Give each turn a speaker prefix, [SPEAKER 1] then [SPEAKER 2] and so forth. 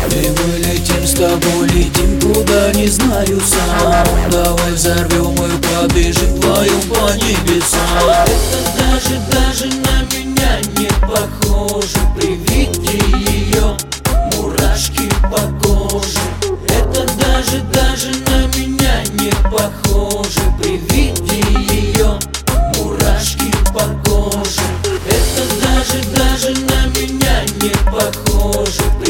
[SPEAKER 1] И мы летим с тобой, летим куда не знаю сам. Давай взорвем и побежим вдвоем по небесам. Это даже на меня не похоже. При виде ее мурашки по коже. Это даже на меня не похоже. При виде ее мурашки по коже. Это даже на меня не похоже.